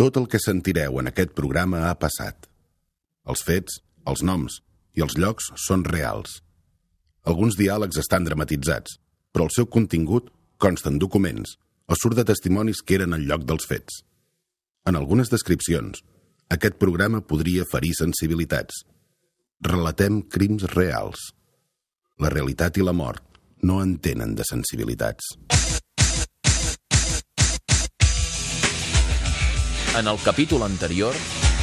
Tot el que sentireu en aquest programa ha passat. Els fets, els noms i els llocs són reals. Alguns diàlegs estan dramatitzats, però el seu contingut consta en documents o surt de testimonis que eren al lloc dels fets. En algunes descripcions, aquest programa podria ferir sensibilitats. Relatem crims reals. La realitat i la mort no entenen de sensibilitats. En el capítol anterior...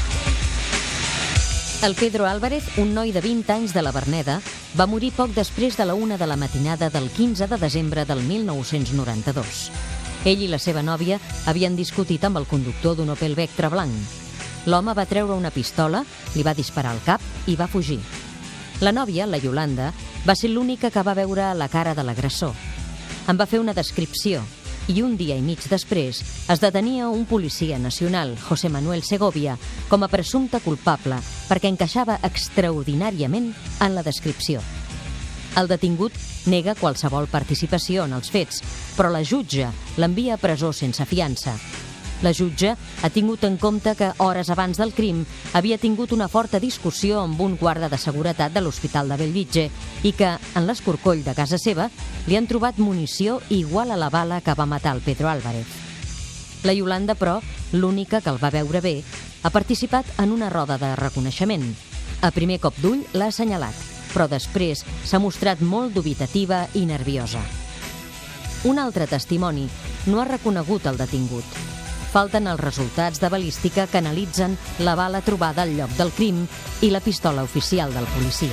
El Pedro Álvarez, un noi de 20 anys de la Verneda, va morir poc després de la 1 de la matinada del 15 de desembre del 1992. Ell i la seva nòvia havien discutit amb el conductor d'un Opel Vectra blanc. L'home va treure una pistola, li va disparar al cap i va fugir. La nòvia, la Yolanda, va ser l'única que va veure la cara de l'agressor. En va fer una descripció i un dia i mig després es detenia un policia nacional, José Manuel Segovia, com a presumpte culpable perquè encaixava extraordinàriament en la descripció. El detingut nega qualsevol participació en els fets, però la jutge l'envia a presó sense fiança. La jutge ha tingut en compte que hores abans del crim havia tingut una forta discussió amb un guarda de seguretat de l'Hospital de Bellvitge i que, en l'escorcoll de casa seva, li han trobat munició igual a la bala que va matar el Pedro Álvarez. La Yolanda, però, l'única que el va veure bé, ha participat en una roda de reconeixement. A primer cop d'ull l'ha assenyalat, però després s'ha mostrat molt dubitativa i nerviosa. Un altre testimoni no ha reconegut el detingut. Falten els resultats de balística que analitzen la bala trobada al lloc del crim i la pistola oficial del policia.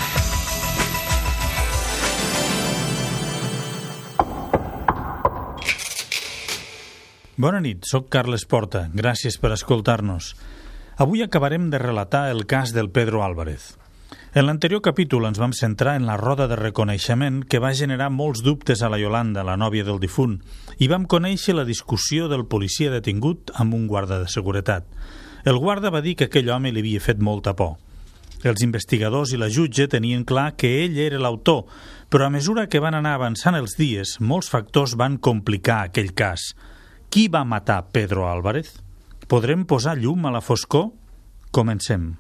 Bona nit, soc Carles Porta. Gràcies per escoltar-nos. Avui acabarem de relatar el cas del Pedro Álvarez. En l'anterior capítol ens vam centrar en la roda de reconeixement que va generar molts dubtes a la Yolanda, la nòvia del difunt, i vam conèixer la discussió del policia detingut amb un guarda de seguretat. El guarda va dir que aquell home li havia fet molta por. Els investigadors i la jutge tenien clar que ell era l'autor, però a mesura que van anar avançant els dies, molts factors van complicar aquell cas. Qui va matar Pedro Álvarez? Podrem posar llum a la foscor? Comencem.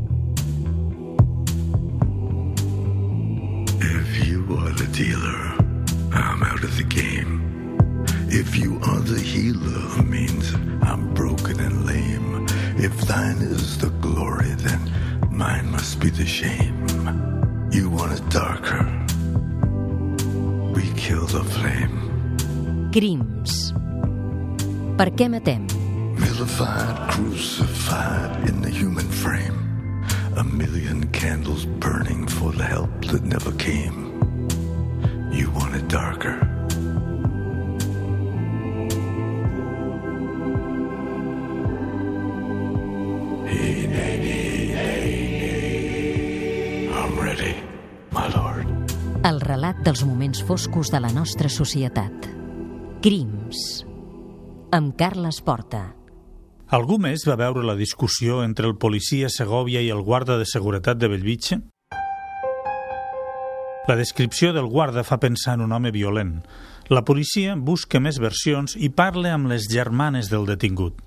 If you are the dealer, I'm out of the game. If you are the healer, means I'm broken and lame. If thine is the glory, then mine must be the shame. You want it darker, we kill the flame. Crims. Per què matem? Vilified, crucified in the human frame. A million candles burning for the help that never came. You want it darker. Hey, nay, I'm ready, my lord. El relat dels moments foscos de la nostra societat. Crims. Amb Carles Porta. Algú més va veure la discussió entre el policia Segovia i el guarda de seguretat de Bellvitge? La descripció del guarda fa pensar en un home violent. La policia busca més versions i parla amb les germanes del detingut.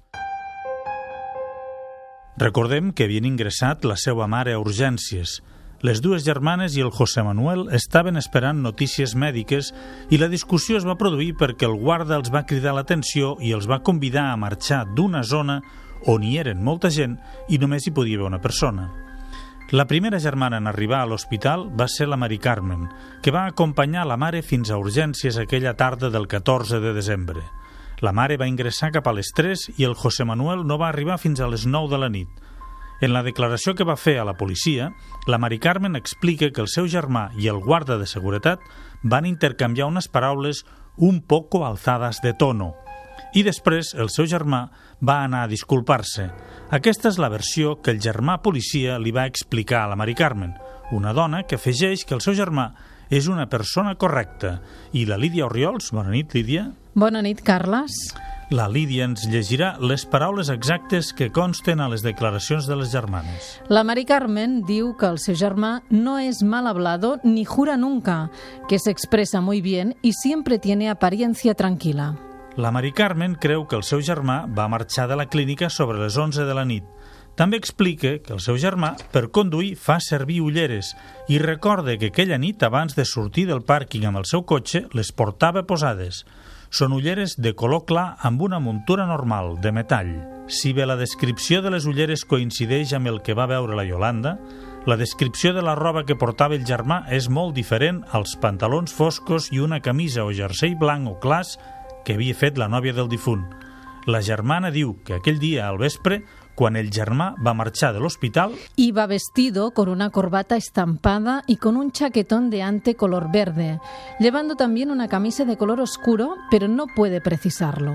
Recordem que havien ingressat la seva mare a urgències. Les dues germanes i el José Manuel estaven esperant notícies mèdiques i la discussió es va produir perquè el guarda els va cridar l'atenció i els va convidar a marxar d'una zona on hi eren molta gent i només hi podia haver una persona. La primera germana en arribar a l'hospital va ser la Mari Carmen, que va acompanyar la mare fins a urgències aquella tarda del 14 de desembre. La mare va ingressar cap a les 3 i el José Manuel no va arribar fins a les 9 de la nit. En la declaració que va fer a la policia, la Mari Carmen explica que el seu germà i el guarda de seguretat van intercanviar unes paraules un poco alzadas de tono. I després el seu germà va anar a disculpar-se. Aquesta és la versió que el germà policia li va explicar a la Mari Carmen, una dona que afegeix que el seu germà és una persona correcta. I la Lídia Orriols, bona nit, Lídia. Bona nit, Carles. La Lídia ens llegirà les paraules exactes que consten a les declaracions de les germanes. La Mari Carmen diu que el seu germà no es mal hablado ni jura nunca, que se expresa muy bien y siempre tiene apariencia tranquila. La Mari Carmen creu que el seu germà va marxar de la clínica sobre les 11 de la nit. També explica que el seu germà, per conduir, fa servir ulleres i recorda que aquella nit, abans de sortir del pàrquing amb el seu cotxe, les portava posades. Són ulleres de color clar amb una muntura normal, de metall. Si bé la descripció de les ulleres coincideix amb el que va veure la Iolanda, la descripció de la roba que portava el germà és molt diferent als pantalons foscos i una camisa o jersei blanc o clars que havia fet la nòvia del difunt. La germana diu que aquell dia al vespre, quan el germà va marxar de l'hospital, iba vestido con una corbata estampada y con un chaquetón de ante color verde, llevando también una camisa de color oscuro, pero no puede precisarlo.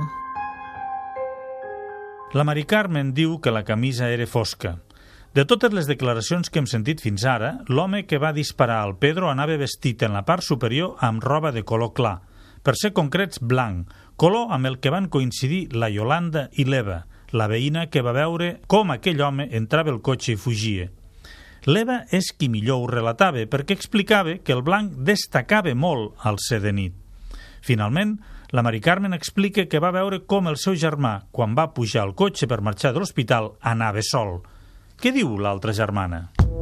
La Mari Carmen diu que la camisa era fosca. De totes les declaracions que hem sentit fins ara, l'home que va disparar al Pedro anava vestit en la part superior amb roba de color clar, per ser concrets blanc, color amb el que van coincidir la Iolanda i l'Eva, la veïna que va veure com aquell home entrava al cotxe i fugia. L'Eva és qui millor ho relatava, perquè explicava que el blanc destacava molt al ser de nit. Finalment, la Mari Carmen explica que va veure com el seu germà, quan va pujar al cotxe per marxar de l'hospital, anava sol. Què diu l'altra germana?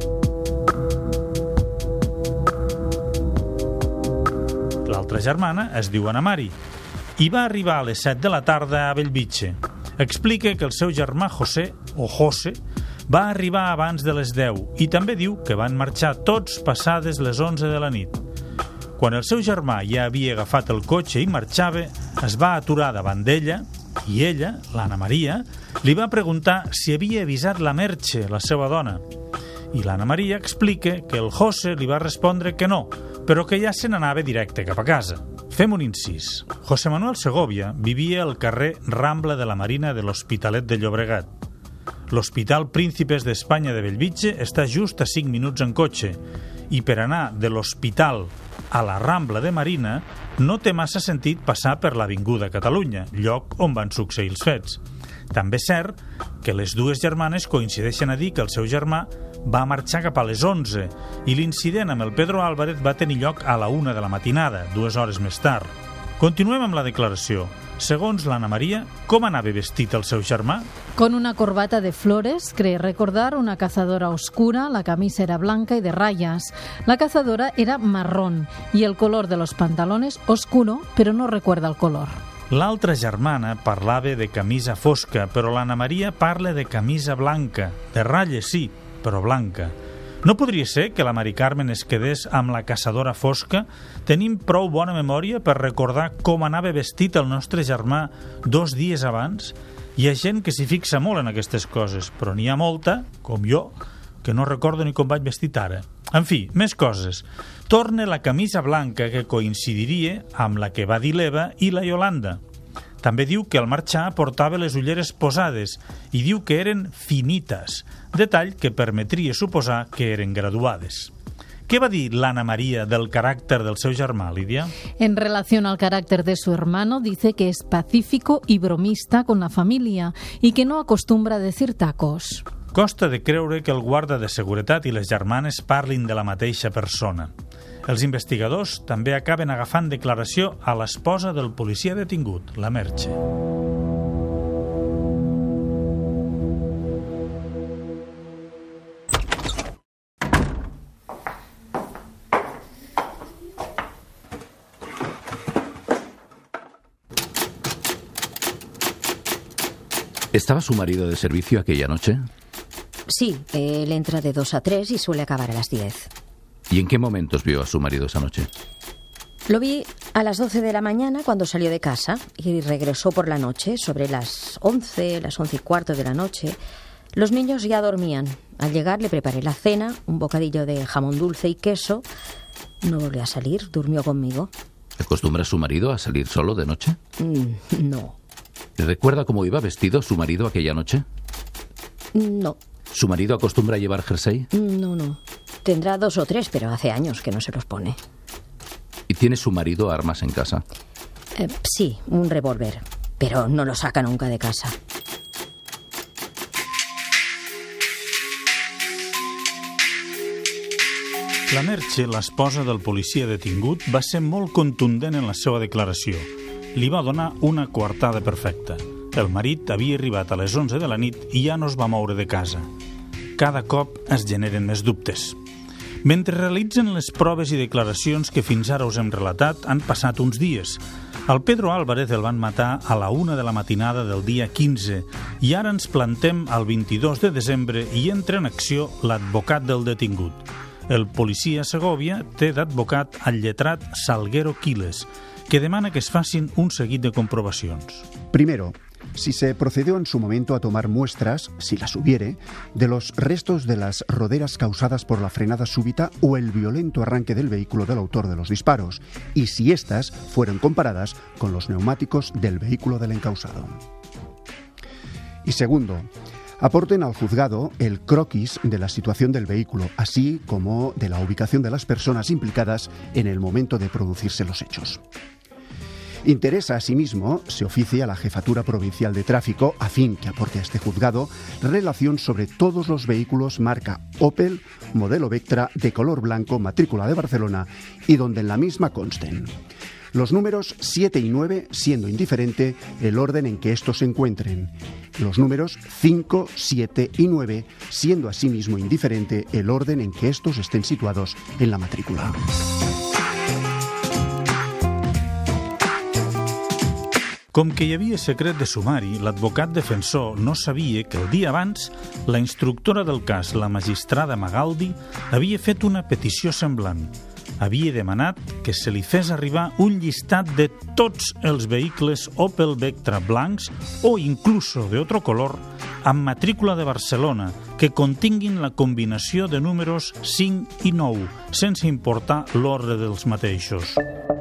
L'altra germana es diu Ana Mari i va arribar a les 7 de la tarda a Bellvitge. Explica que el seu germà José, o José, va arribar abans de les 10 i també diu que van marxar tots passades les 11 de la nit. Quan el seu germà ja havia agafat el cotxe i marxava, es va aturar davant d'ella i ella, l'Anna Maria, li va preguntar si havia avisat la Merche, la seva dona. I l'Anna Maria explica que el José li va respondre que no, però que ja se n'anava directe cap a casa. Fem un incís. José Manuel Segovia vivia al carrer Rambla de la Marina de l'Hospitalet de Llobregat. L'Hospital Príncipes d'Espanya de Bellvitge està just a 5 minuts en cotxe i per anar de l'hospital a la Rambla de Marina no té massa sentit passar per l'Avinguda Catalunya, lloc on van succeir els fets. També és cert que les dues germanes coincideixen a dir que el seu germà va marxar cap a les 11 i l'incident amb el Pedro Álvarez va tenir lloc a la 1 de la matinada, 2 hores més tard. Continuem amb la declaració. Segons l'Anna Maria, com anava vestit el seu germà? Con una corbata de flores, cree recordar, una cazadora oscura, la camisa era blanca y de rayas. La cazadora era marrón y el color de los pantalones oscuro, pero no recuerda el color. L'altra germana parlava de camisa fosca, però l'Anna Maria parla de camisa blanca. De ratlles, sí, però blanca. No podria ser que la Mari Carmen es quedés amb la caçadora fosca? Tenim prou bona memòria per recordar com anava vestit el nostre germà 2 dies abans? Hi ha gent que s'hi fixa molt en aquestes coses, però n'hi ha molta, com jo, que no recordo ni com vaig vestit ara. En fi, més coses. Torna la camisa blanca que coincidiria amb la que va dir l'Eva i la Iolanda. També diu que al marxar portava les ulleres posades i diu que eren finites, detall que permetria suposar que eren graduades. ¿Qué va a decir Ana María del carácter del seu germà, Lidia? En relación al carácter de su hermano, dice que es pacífico y bromista con la familia y que no acostumbra a decir tacos. Costa de creure que el guarda de seguretat i les germanes parlin de la mateixa persona. Els investigadors també acaben agafant declaració a l'esposa del policia detingut, la Merche. ¿Estaba su marido de servicio aquella noche? Sí, él entra de 2 a 3 y suele acabar a las 10. ¿Y en qué momentos vio a su marido esa noche? Lo vi a las 12 de la mañana cuando salió de casa y regresó por la noche, sobre las 11, las 11 y cuarto de la noche. Los niños ya dormían. Al llegar le preparé la cena, un bocadillo de jamón dulce y queso. No volvió a salir, durmió conmigo. ¿Acostumbra su marido a salir solo de noche? No. ¿Recuerda cómo iba vestido su marido aquella noche? No. ¿Su marido acostumbra a llevar jersey? No. Tendrá 2 o 3, pero hace años que no se los pone. ¿Y tiene su marido armas en casa? Sí, un revólver, pero no lo saca nunca de casa. La Merche, l'esposa del policia detingut, va ser molt contundent en la seva declaració. li va donar una coartada perfecta. El marit havia arribat a les 11 de la nit i ja no es va moure de casa. Cada cop es generen més dubtes. Mentre realitzen les proves i declaracions que fins ara us hem relatat, han passat uns dies. Al Pedro Álvarez el van matar a la 1 de la matinada del dia 15 i ara ens plantem al 22 de desembre i entra en acció l'advocat del detingut. El policia a Segòvia té d'advocat al lletrat Salguero Quiles, que demana que es facin un seguit de comprobacions. Primero, si se procedió en su momento a tomar muestras, si las hubiere, de los restos de las roderas causadas por la frenada súbita o el violento arranque del vehículo del autor de los disparos, y si éstas fueron comparadas con los neumáticos del vehículo del encausado. Y segundo, aporten al juzgado el croquis de la situación del vehículo, así como de la ubicación de las personas implicadas en el momento de producirse los hechos. Interesa, asimismo, se oficia a la Jefatura Provincial de Tráfico a fin que aporte a este juzgado relación sobre todos los vehículos marca Opel, modelo Vectra, de color blanco, matrícula de Barcelona y donde en la misma consten los números 7 y 9, siendo indiferente el orden en que estos se encuentren. Los números 5, 7 y 9, siendo asimismo indiferente el orden en que estos estén situados en la matrícula. Com que hi havia secret de sumari, l'advocat defensor no sabia que el dia abans la instructora del cas, la magistrada Magaldi, havia fet una petició semblant. Havia demanat que se li fes arribar un llistat de tots els vehicles Opel Vectra blancs o incluso de otro color amb matrícula de Barcelona que continguin la combinació de números 5 i 9, sense importar l'ordre dels mateixos.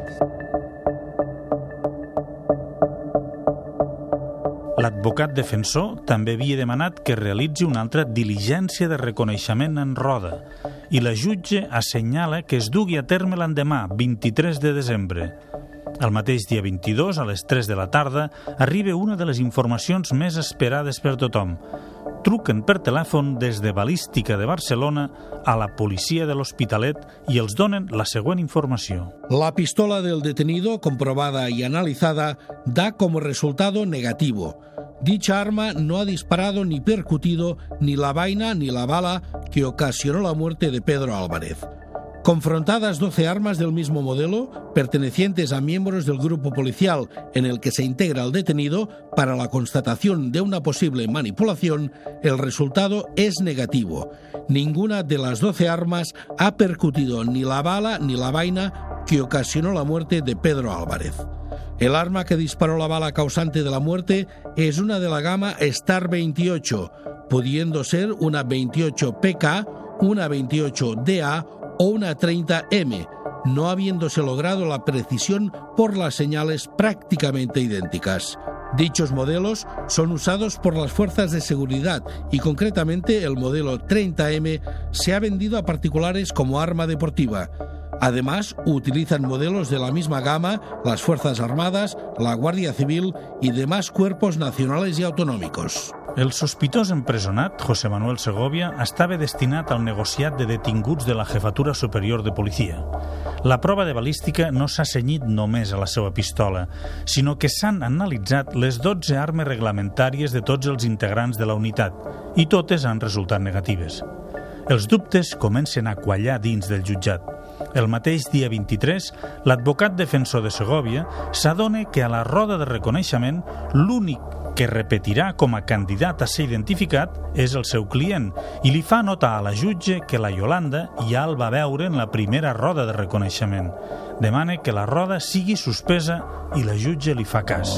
L'advocat defensor també havia demanat que realitzi una altra diligència de reconeixement en roda i la jutge assenyala que es dugui a terme l'endemà, 23 de desembre. El mateix dia 22, a les 3 de la tarda, arriba una de les informacions més esperades per tothom. Truquen per telèfon des de Balística de Barcelona a la policia de l'Hospitalet i els donen la següent informació. La pistola del detenido, comprobada y analizada, da como resultado negativo. Dicha arma no ha disparado ni percutido ni la vaina ni la bala que ocasionó la muerte de Pedro Álvarez. Confrontadas 12 armas del mismo modelo, pertenecientes a miembros del grupo policial en el que se integra el detenido, para la constatación de una posible manipulación, el resultado es negativo. Ninguna de las 12 armas ha percutido ni la bala ni la vaina que ocasionó la muerte de Pedro Álvarez. El arma que disparó la bala causante de la muerte es una de la gama Star 28, pudiendo ser una 28 PK, una 28 DA o una 30M, no habiéndose logrado la precisión por las señales prácticamente idénticas. Dichos modelos son usados por las fuerzas de seguridad y concretamente el modelo 30M se ha vendido a particulares como arma deportiva. Además, utilizan modelos de la misma gama las Fuerzas Armadas, la Guardia Civil y demás cuerpos nacionales y autonómicos. El sospitós empresonat, José Manuel Segovia, estava destinat al negociat de detinguts de la Jefatura Superior de Policia. La prova de balística no s'ha cenyit només a la seva pistola, sinó que s'han analitzat les 12 armes reglamentàries de tots els integrants de la unitat, i totes han resultat negatives. Els dubtes comencen a quallar dins del jutjat. El mateix dia 23, l'advocat defensor de Segòvia s'adona que a la roda de reconeixement l'únic que repetirà com a candidat a ser identificat és el seu client i li fa notar a la jutge que la Yolanda ja el va veure en la primera roda de reconeixement. Demana que la roda sigui suspesa i la jutge li fa cas.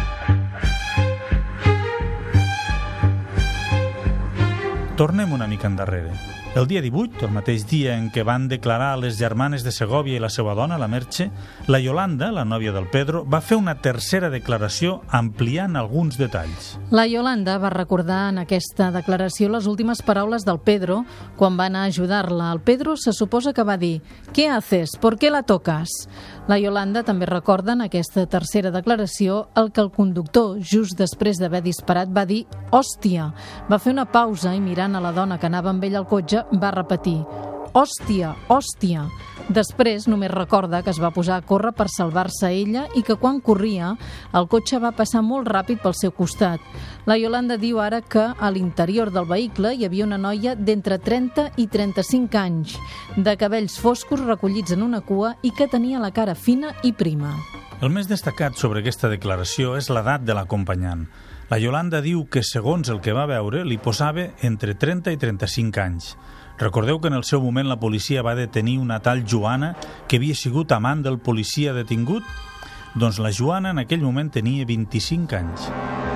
Tornem una mica endarrere. El dia 18, el mateix dia en què van declarar les germanes de Segòvia i la seva dona, la Merche, la Yolanda, la nòvia del Pedro, va fer una tercera declaració ampliant alguns detalls. La Yolanda va recordar en aquesta declaració les últimes paraules del Pedro quan va anar a ajudar-la. El Pedro se suposa que va dir «¿Qué haces? ¿Por qué la tocas?» La Yolanda també recorda en aquesta tercera declaració el que el conductor, just després d'haver disparat, va dir «Hòstia!». Va fer una pausa i mirant a la dona que anava amb ell al cotxe va repetir hòstia, hòstia. Després només recorda que es va posar a córrer per salvar-se ella i que quan corria el cotxe va passar molt ràpid pel seu costat. La Yolanda diu ara que a l'interior del vehicle hi havia una noia d'entre 30 i 35 anys, de cabells foscos recollits en una cua i que tenia la cara fina i prima. El més destacat sobre aquesta declaració és l'edat de l'acompanyant. La Yolanda diu que, segons el que va veure, li posava entre 30 i 35 anys. Recordeu que en el seu moment la policia va detenir una tal Joana que havia sigut amant del policia detingut? Doncs la Joana en aquell moment tenia 25 anys.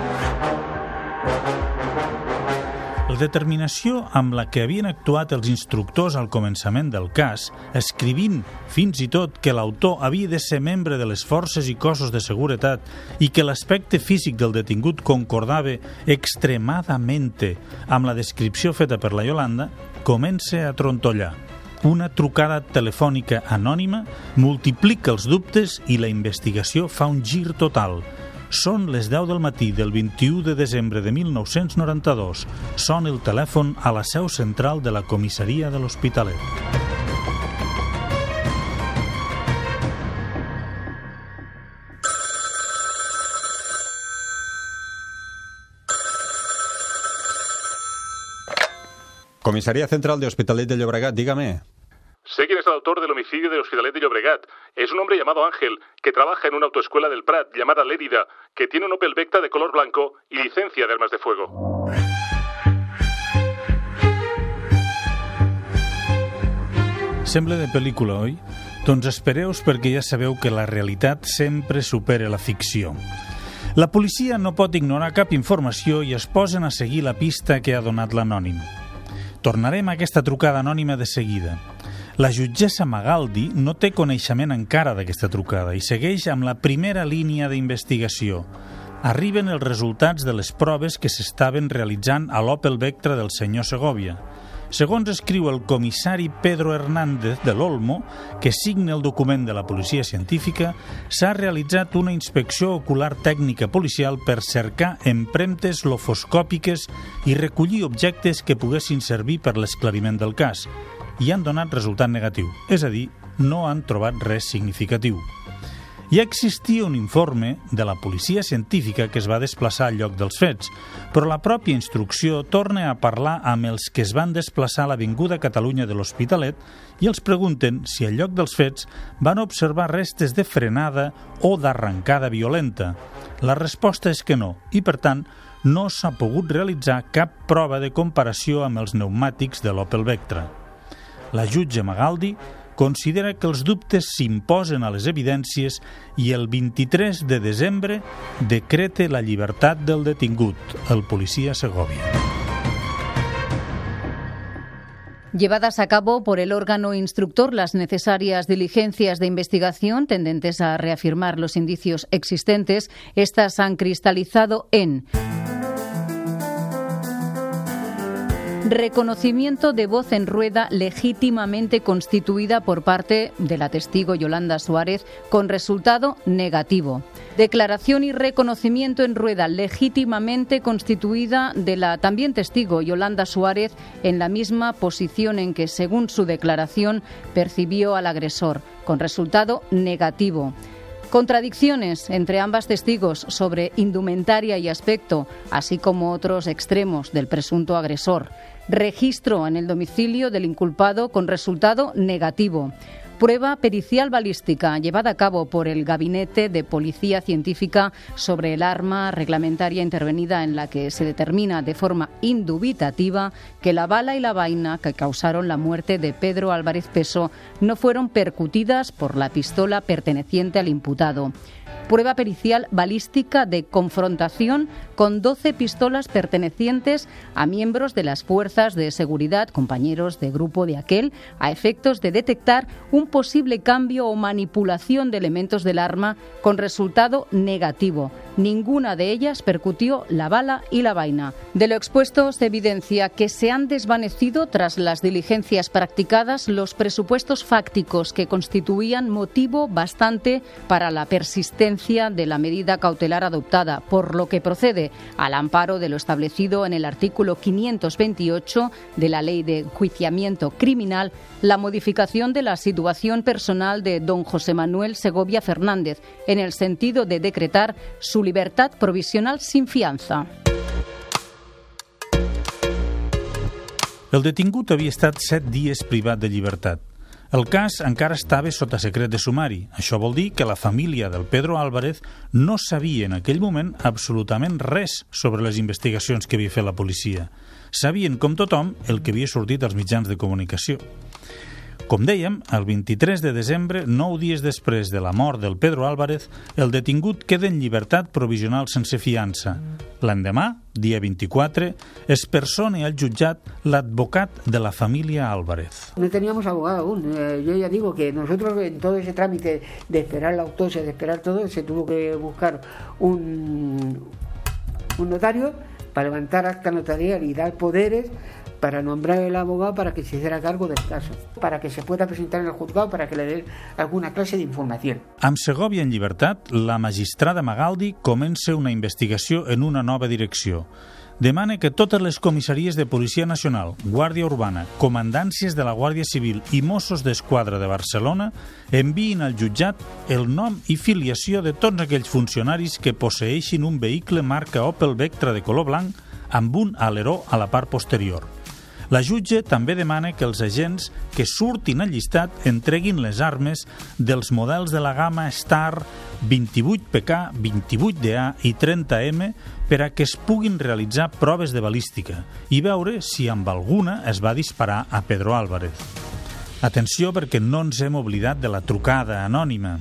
La determinació amb la que havien actuat els instructors al començament del cas, escrivint fins i tot que l'autor havia de ser membre de les forces i cossos de seguretat i que l'aspecte físic del detingut concordava extremadament amb la descripció feta per la Yolanda, comença a trontollar. Una trucada telefònica anònima multiplica els dubtes i la investigació fa un gir total. Són les 10 del matí del 21 de desembre de 1992. Sona el telèfon a la seu central de la comissaria de l'Hospitalet. Comisaría Central de Hospitalet de Llobregat, dígame. Sé quién es el autor del homicidio de Hospitalet de Llobregat. Es un hombre llamado Ángel, que trabaja en una autoescuela del Prat llamada Lérida, que tiene un Opel Vectra de color blanco y licencia de armas de fuego. Sembla de pel·lícula, oi? Doncs espereu-vos perquè ja sabeu que la realitat sempre supera la ficció. La policia no pot ignorar cap informació i es posen a seguir la pista que ha donat l'anònim. Tornarem a aquesta trucada anònima de seguida. La jutgessa Magaldi no té coneixement encara d'aquesta trucada i segueix amb la primera línia d'investigació. Arriben els resultats de les proves que s'estaven realitzant a l'Opel Vectra del senyor Segovia. Segons escriu el comissari Pedro Hernández de l'Olmo, que signa el document de la policia científica, s'ha realitzat una inspecció ocular tècnica policial per cercar empremtes lofoscòpiques i recollir objectes que poguessin servir per l'esclariment del cas, i han donat resultat negatiu, és a dir, no han trobat res significatiu. Ja existia un informe de la policia científica que es va desplaçar al lloc dels fets, però la pròpia instrucció torna a parlar amb els que es van desplaçar a l'Avinguda Catalunya de l'Hospitalet i els pregunten si al lloc dels fets van observar restes de frenada o d'arrencada violenta. La resposta és que no, i per tant no s'ha pogut realitzar cap prova de comparació amb els pneumàtics de l'Opel Vectra. La jutge Magaldi considera que els dubtes s'imposen a les evidències i el 23 de desembre decreta la llibertat del detingut, el policia Segovia. Llevadas a cabo por el órgano instructor las necesarias diligencias de investigación tendentes a reafirmar los indicios existentes, estas han cristalizado en reconocimiento de voz en rueda legítimamente constituida por parte de la testigo Yolanda Suárez con resultado negativo. Declaración y reconocimiento en rueda legítimamente constituida de la también testigo Yolanda Suárez en la misma posición en que, según su declaración, percibió al agresor, con resultado negativo. Contradicciones entre ambas testigos sobre indumentaria y aspecto, así como otros extremos del presunto agresor. Registro en el domicilio del inculpado con resultado negativo. Prueba pericial balística llevada a cabo por el Gabinete de Policía Científica sobre el arma reglamentaria intervenida, en la que se determina de forma indubitativa que la bala y la vaina que causaron la muerte de Pedro Álvarez Peso no fueron percutidas por la pistola perteneciente al imputado. Prueba pericial balística de confrontación con 12 pistolas pertenecientes a miembros de las fuerzas de seguridad, compañeros de grupo de aquel, a efectos de detectar un un posible cambio o manipulación de elementos del arma con resultado negativo. Ninguna de ellas percutió la bala y la vaina. De lo expuesto se evidencia que se han desvanecido tras las diligencias practicadas los presupuestos fácticos que constituían motivo bastante para la persistencia de la medida cautelar adoptada, por lo que procede al amparo de lo establecido en el artículo 528 de la Ley de Enjuiciamiento Criminal, la modificación de la situación personal de don José Manuel Segovia Fernández, en el sentido de decretar su libertad provisional sin fiança. El detingut havia estat 7 dies privat de llibertat. El cas encara estava sota secret de sumari. Això vol dir que la família del Pedro Álvarez no sabia en aquell moment absolutament res sobre les investigacions que havia fet la policia. Sabien, com tothom, el que havia sortit als mitjans de comunicació. Com dèiem, el 23 de desembre, 9 dies després de la mort del Pedro Álvarez, el detingut queda en llibertat provisional sense fiança. L'endemà, dia 24, es persona al jutjat l'advocat de la familia Álvarez. No teníamos abogado aún. Yo ya digo que nosotros en todo ese trámite de esperar la autopsia, de esperar todo, se tuvo que buscar un notario para levantar acta notarial y dar poderes para nombrar el abogado para que se hiciera cargo del caso, para que se pueda presentar en el juzgado, para que le dé alguna clase d'informació. Amb Segovia en llibertat, la magistrada Magaldi comença una investigació en una nova direcció. Demana que totes les comissaries de Policia Nacional, Guàrdia Urbana, comandàncies de la Guàrdia Civil i Mossos d'Esquadra de Barcelona enviïn al jutjat el nom i filiació de tots aquells funcionaris que posseeixin un vehicle marca Opel Vectra de color blanc amb un aleró a la part posterior. La jutge també demana que els agents que surtin al llistat entreguin les armes dels models de la gamma Star 28PK, 28DA i 30M per a que es puguin realitzar proves de balística i veure si amb alguna es va disparar a Pedro Álvarez. Atenció, perquè no ens hem oblidat de la trucada anònima.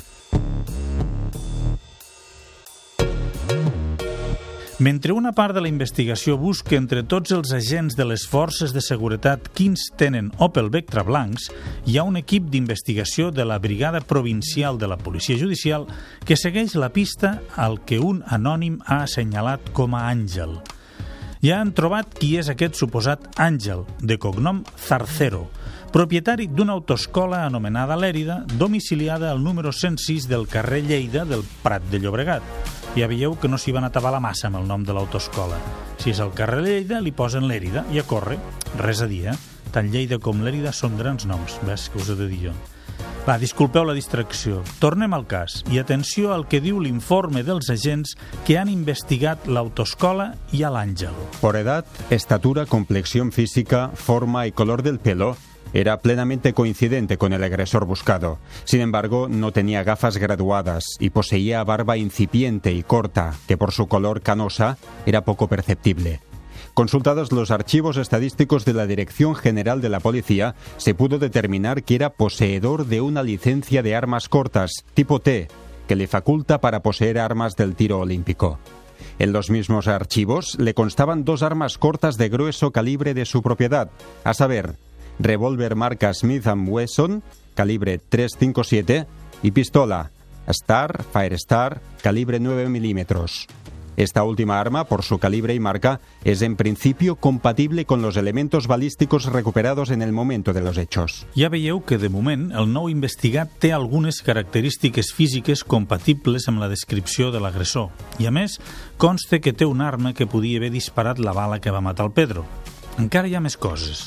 Mentre una part de la investigació busca entre tots els agents de les forces de seguretat quins tenen Opel Vectra blancs, hi ha un equip d'investigació de la Brigada Provincial de la Policia Judicial que segueix la pista al que un anònim ha assenyalat com a Àngel. Ja han trobat qui és aquest suposat Àngel, de cognom Zarcero, propietari d'una autoescola anomenada Lèrida, domiciliada al número 106 del carrer Lleida del Prat de Llobregat. Ja veieu que no s'hi van atabalar massa amb el nom de l'autoescola. Si és el carrer Lleida, li posen Lèrida i a córrer. Res a dir, Tant Lleida com Lèrida són grans noms, ves que us he de dir jo. Va, disculpeu la distracció. Tornem al cas i atenció al que diu l'informe dels agents que han investigat l'autoescola i a l'Àngel. Por edad, estatura, complexión física, forma y color del pelo, era plenamente coincidente con el agresor buscado. Sin embargo, no tenía gafas graduadas y poseía barba incipiente y corta, que por su color canosa era poco perceptible. Consultados los archivos estadísticos de la Dirección General de la Policía, se pudo determinar que era poseedor de una licencia de armas cortas, tipo T, que le faculta para poseer armas del tiro olímpico. En los mismos archivos le constaban 2 armas cortas de grueso calibre de su propiedad, a saber, revólver marca Smith & Wesson, calibre .357, y pistola Star, Firestar, calibre 9 milímetros. Esta última arma, por su calibre y marca, es en principio compatible con los elementos balísticos recuperados en el momento de los hechos. Ja veieu que, de moment, el nou investigat té algunes característiques físiques compatibles amb la descripció de l'agressor. I, a més, consta que té una arma que podia haver disparat la bala que va matar el Pedro. Encara hi ha més coses.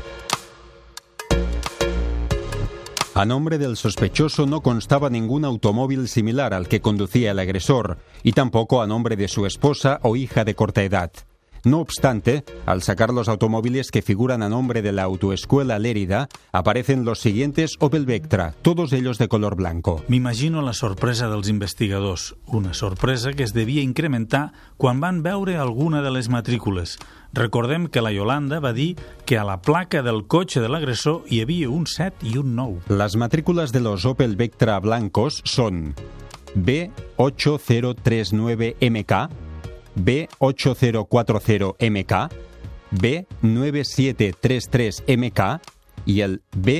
A nombre del sospechoso no constaba ningún automóvil similar al que conducía el agresor, y tampoco a nombre de su esposa o hija de corta edad. No obstante, al sacar los automóviles que figuran a nombre de la autoescuela Lérida, aparecen los siguientes Opel Vectra, todos ellos de color blanco. M'imagino la sorpresa dels investigadors, una sorpresa que es devia incrementar quan van veure alguna de les matrícules. Recordem que la Yolanda va dir que a la placa del cotxe de l'agressor hi havia un 7 i un 9. Las matrículas de los Opel Vectra blancos son B8039MK, B8040MK, B9733MK, y el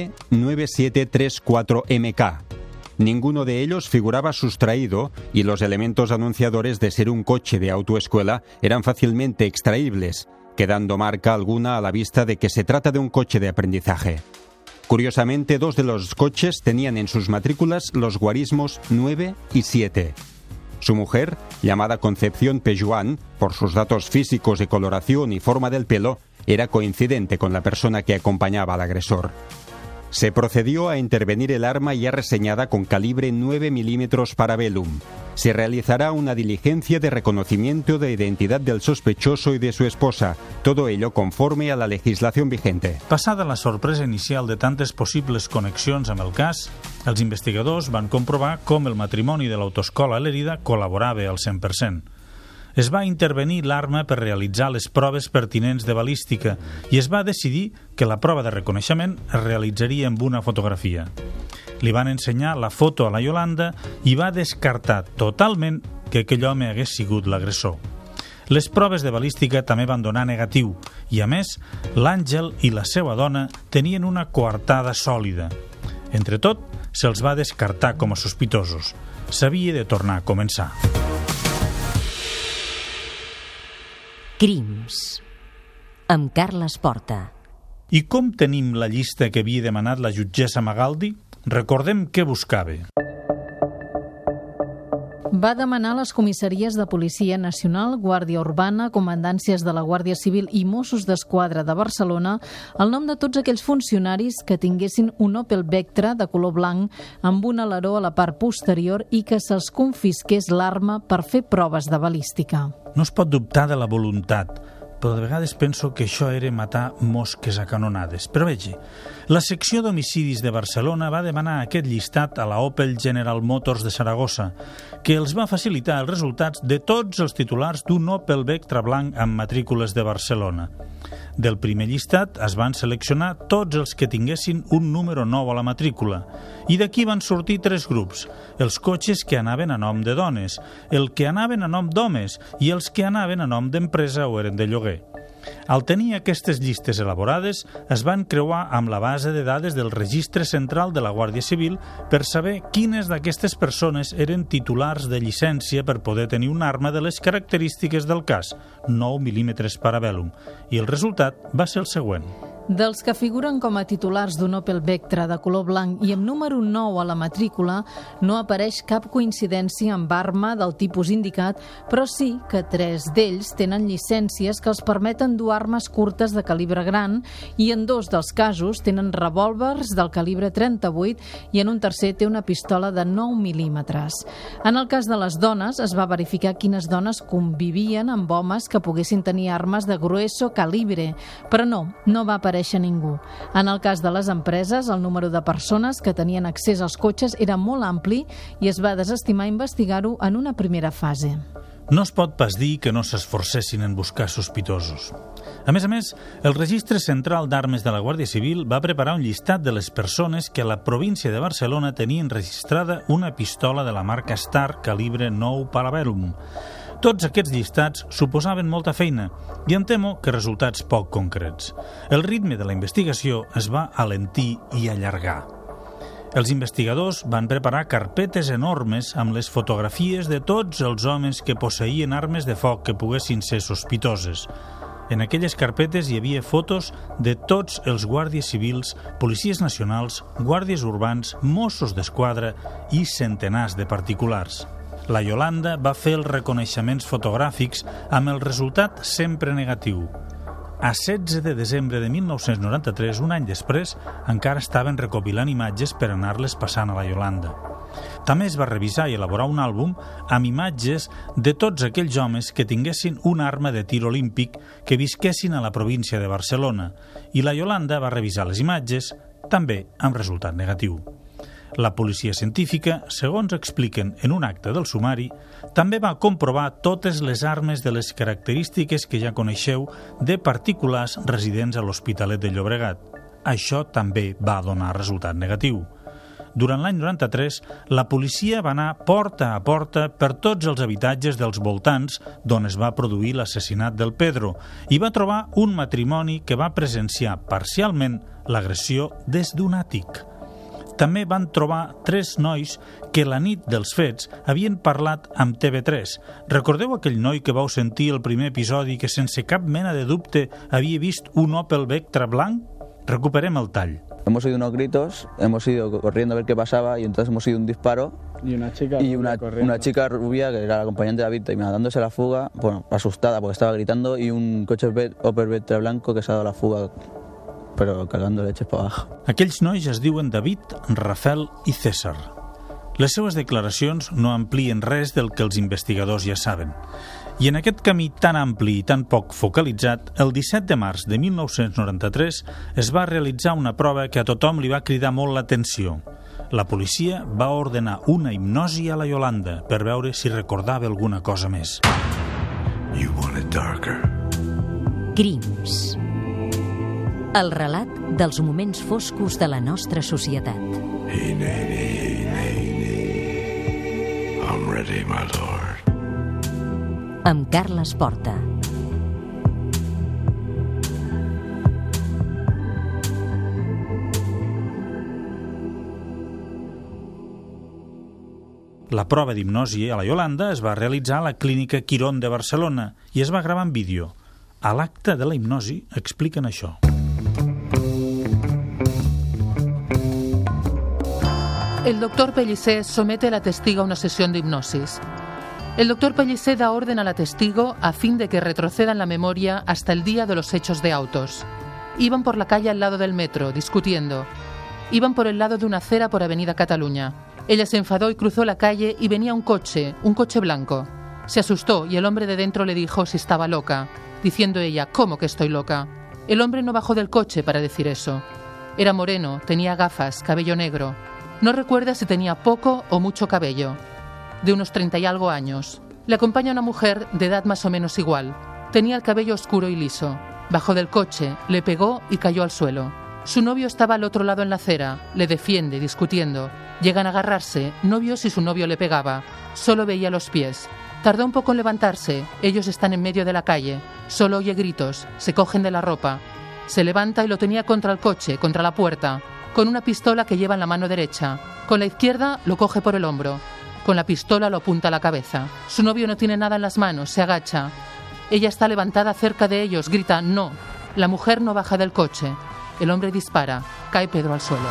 B9734MK. Ninguno de ellos figuraba sustraído y los elementos anunciadores de ser un coche de autoescuela eran fácilmente extraíbles, quedando marca alguna a la vista de que se trata de un coche de aprendizaje. Curiosamente, 2 de los coches tenían en sus matrículas los guarismos 9 y 7. Su mujer, llamada Concepción Pejuán, por sus datos físicos de coloración y forma del pelo, era coincidente con la persona que acompañaba al agresor. Se procedió a intervenir el arma ya reseñada con calibre 9 milímetros Parabellum. Se realizará una diligencia de reconocimiento de identidad del sospechoso y de su esposa, todo ello conforme a la legislación vigente. Passada la sorpresa inicial de tantes possibles connexions amb el cas, els investigadors van comprovar com el matrimoni de l'autoescola a Lérida col·laborava al 100%. Es va intervenir l'arma per realitzar les proves pertinents de balística i es va decidir que la prova de reconeixement es realitzaria amb una fotografia. Li van ensenyar la foto a la Yolanda i va descartar totalment que aquell home hagués sigut l'agressor. Les proves de balística també van donar negatiu i, a més, l'Àngel i la seva dona tenien una coartada sòlida. Entre tot, se'ls va descartar com a sospitosos. S'havia de tornar a començar. Crims, amb Carles Porta. I com tenim la llista que havia demanat la jutgessa Magaldi? Recordem què buscava. Va demanar a les comissaries de Policia Nacional, Guàrdia Urbana, comandàncies de la Guàrdia Civil i Mossos d'Esquadra de Barcelona el nom de tots aquells funcionaris que tinguessin un Opel Vectra de color blanc amb un aleró a la part posterior i que se'ls confisqués l'arma per fer proves de balística. No es pot dubtar de la voluntat, però de vegades penso que això era matar mosques a canonades. Però vegi, la secció d'homicidis de Barcelona va demanar aquest llistat a la Opel General Motors de Saragossa, que els va facilitar els resultats de tots els titulars d'un Opel Vectra blanc amb matrícules de Barcelona. Del primer llistat es van seleccionar tots els que tinguessin un número 9 a la matrícula, i d'aquí van sortir 3 grups: els cotxes que anaven a nom de dones, el que anaven a nom d'homes i els que anaven a nom d'empresa o eren de lloguer. Al tenir aquestes llistes elaborades, es van creuar amb la base de dades del Registre Central de la Guàrdia Civil per saber quines d'aquestes persones eren titulars de llicència per poder tenir una arma de les característiques del cas, 9 milímetres Parabellum, i el resultat va ser el següent. Dels que figuren com a titulars d'un Opel Vectra de color blanc i amb número 9 a la matrícula, no apareix cap coincidència amb arma del tipus indicat, però sí que 3 d'ells tenen llicències que els permeten dur armes curtes de calibre gran i en 2 dels casos tenen revòlvers del calibre 38 i en un tercer té una pistola de 9 milímetres. En el cas de les dones, es va verificar quines dones convivien amb homes que poguessin tenir armes de grueso calibre, però no va aparèixer ningú. En el cas de les empreses, el número de persones que tenien accés als cotxes era molt ampli i es va desestimar investigar-ho en una primera fase. No es pot pas dir que no s'esforcessin en buscar sospitosos. A més, el Registre Central d'Armes de la Guàrdia Civil va preparar un llistat de les persones que a la província de Barcelona tenien registrada una pistola de la marca Star calibre 9 Parabellum. Tots aquests llistats suposaven molta feina i em temo que resultats poc concrets. El ritme de la investigació es va alentir i allargar. Els investigadors van preparar carpetes enormes amb les fotografies de tots els homes que posseïen armes de foc que poguessin ser sospitoses. En aquelles carpetes hi havia fotos de tots els guàrdies civils, policies nacionals, guàrdies urbans, Mossos d'Esquadra i centenars de particulars. La Yolanda va fer els reconeixements fotogràfics amb el resultat sempre negatiu. A 16 de desembre de 1993, un any després, encara estaven recopilant imatges per anar-les passant a la Yolanda. També es va revisar i elaborar un àlbum amb imatges de tots aquells homes que tinguessin una arma de tir olímpic que visquessin a la província de Barcelona, i la Yolanda va revisar les imatges, també amb resultat negatiu. La policia científica, segons expliquen en un acte del sumari, també va comprovar totes les armes de les característiques que ja coneixeu de particulars residents a l'Hospitalet de Llobregat. Això també va donar resultat negatiu. durant l'any 93, la policia va anar porta a porta per tots els habitatges dels voltants d'on es va produir l'assassinat del Pedro i va trobar un matrimoni que va presenciar parcialment l'agressió des d'un àtic. També van trobar 3 nois que la nit dels fets havien parlat amb TV3. Recordeu aquell noi que vau sentir el primer episodi que sense cap mena de dubte havia vist un Opel Vectra blanc? Recuperem el tall. Hemos oído unos gritos, hemos ido corriendo a ver qué pasaba y entonces hemos oído un disparo y una chica rubia que era la acompañante de la víctima dándose la fuga, bueno, asustada porque estaba gritando, y un coche Opel Vectra blanco que s'ha dado la fuga però cagando leches per abajo. Aquells nois es diuen David, Rafael i César. Les seues declaracions no amplien res del que els investigadors ja saben. I en aquest camí tan ampli i tan poc focalitzat, el 17 de març de 1993 es va realitzar una prova que a tothom li va cridar molt l'atenció. La policia va ordenar una hipnosi a la Yolanda per veure si recordava alguna cosa més. You want it darker. Crims. El relat dels moments foscos de la nostra societat. Hey, I'm ready, my lord. Amb Carles Porta. La prova d'hipnosi a la Yolanda es va realitzar a la Clínica Quirón de Barcelona i es va gravar en vídeo. A l'acte de la hipnosi expliquen això. El doctor Pellicer somete a la testigo a una sesión de hipnosis. El doctor Pellicer da orden a la testigo a fin de que retroceda en la memoria hasta el día de los hechos de autos. Iban por la calle al lado del metro, discutiendo. Iban por el lado de una acera por Avenida Cataluña. Ella se enfadó y cruzó la calle y venía un coche blanco. Se asustó y el hombre de dentro le dijo si estaba loca, diciendo ella, ¿cómo que estoy loca? El hombre no bajó del coche para decir eso. Era moreno, tenía gafas, cabello negro. No recuerda si tenía poco o mucho cabello. De unos 30 y algo años. Le acompaña una mujer de edad más o menos igual. Tenía el cabello oscuro y liso. Bajó del coche, le pegó y cayó al suelo. Su novio estaba al otro lado en la acera. Le defiende, discutiendo. Llegan a agarrarse. No vio si su novio le pegaba. Solo veía los pies. Tardó un poco en levantarse. Ellos están en medio de la calle. Solo oye gritos. Se cogen de la ropa. Se levanta y lo tenía contra el coche, contra la puerta, con una pistola que lleva en la mano derecha. Con la izquierda lo coge por el hombro. Con la pistola lo apunta a la cabeza. Su novio no tiene nada en las manos, se agacha. Ella está levantada cerca de ellos, grita «no». La mujer no baja del coche. El hombre dispara. Cae Pedro al suelo.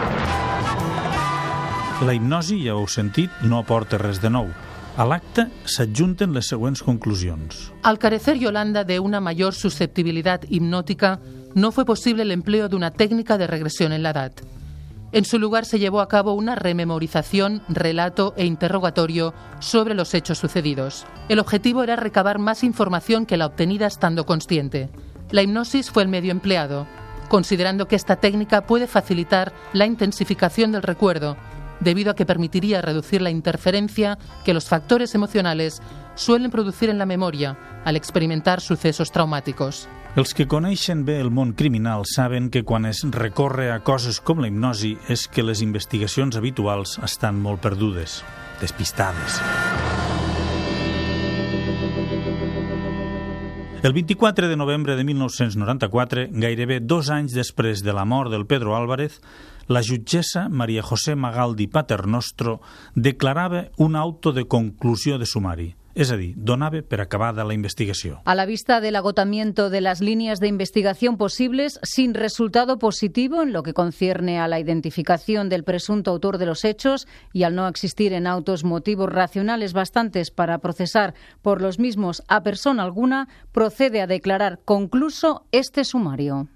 La hipnosi, ja ho heu sentit, no aporta res de nou. A l'acte s'adjunten les següents conclusions. Al carecer Yolanda de una mayor susceptibilidad hipnótica, no fue posible el empleo de una técnica de regresión en la edad. En su lugar se llevó a cabo una rememorización, relato e interrogatorio sobre los hechos sucedidos. El objetivo era recabar más información que la obtenida estando consciente. La hipnosis fue el medio empleado, considerando que esta técnica puede facilitar la intensificación del recuerdo, debido a que permitiría reducir la interferencia que los factores emocionales suelen producir en la memoria al experimentar sucesos traumáticos. Els que coneixen bé el món criminal saben que quan es recorre a coses com la hipnosi és que les investigacions habituals estan molt perdudes, despistades. El 24 de novembre de 1994, gairebé 2 anys després de la mort del Pedro Álvarez, la jutgessa María José Magaldi Paternostro declarava un auto de conclusió de sumari. Es decir, donava per acabada la investigación. A la vista del agotamiento de las líneas de investigación posibles, sin resultado positivo en lo que concierne a la identificación del presunto autor de los hechos y al no existir en autos motivos racionales bastantes para procesar por los mismos a persona alguna, procede a declarar concluso este sumario.